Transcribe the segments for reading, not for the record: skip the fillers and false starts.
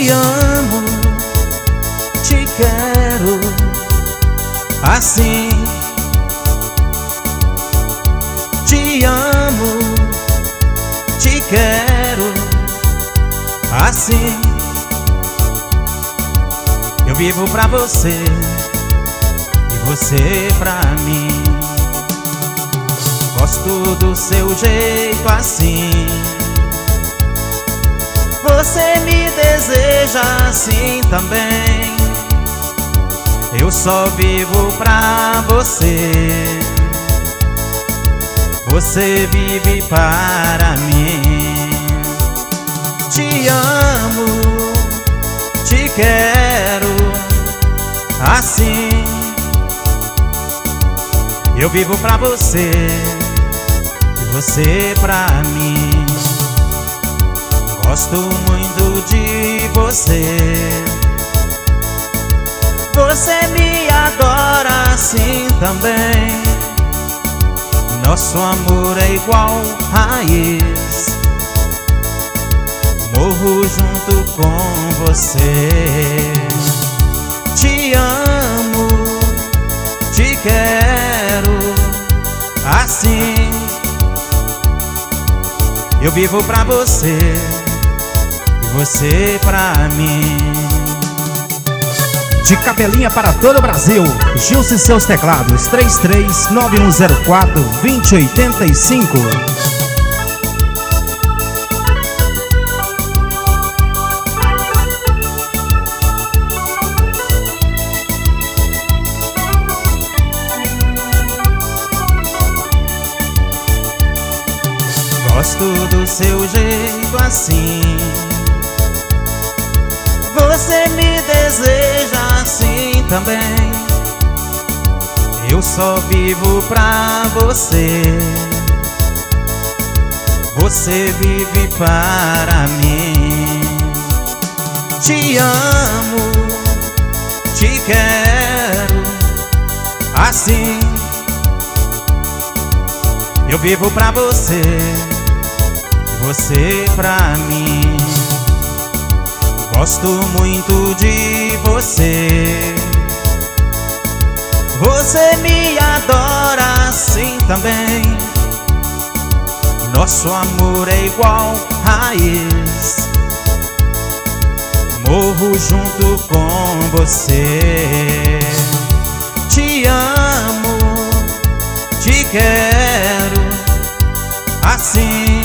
Te amo, te quero assim. Te amo, te quero assim. Eu vivo pra você e você pra mim. Gosto do seu jeito assim. Você me deseja assim também. Eu só vivo pra você. Você vive para mim. Te amo, te quero assim. Eu vivo pra você e você pra mim. Gosto muito de você. Você me adora assim também. Nosso amor é igual raiz. Morro junto com você. Te amo, te quero assim. Eu vivo pra você e você pra mim. De Capelinha para todo o Brasil, Gilson e seus teclados, 339104-2085. Gosto do seu jeito assim. Você me deseja assim também. Eu só vivo pra você. Você vive para mim. Te amo, te quero assim. Eu vivo pra você, você pra mim. Gosto muito de você. Você me adora assim também. Nosso amor é igual raiz. Morro junto com você. Te amo, te quero assim.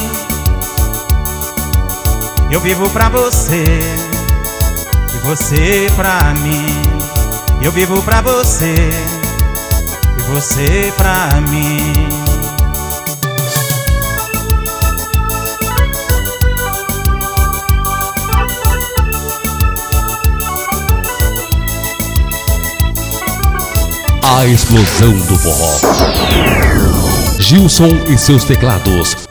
Eu vivo pra você e você pra mim. Eu vivo pra você e você pra mim. A explosão do forró. Gilson e seus teclados.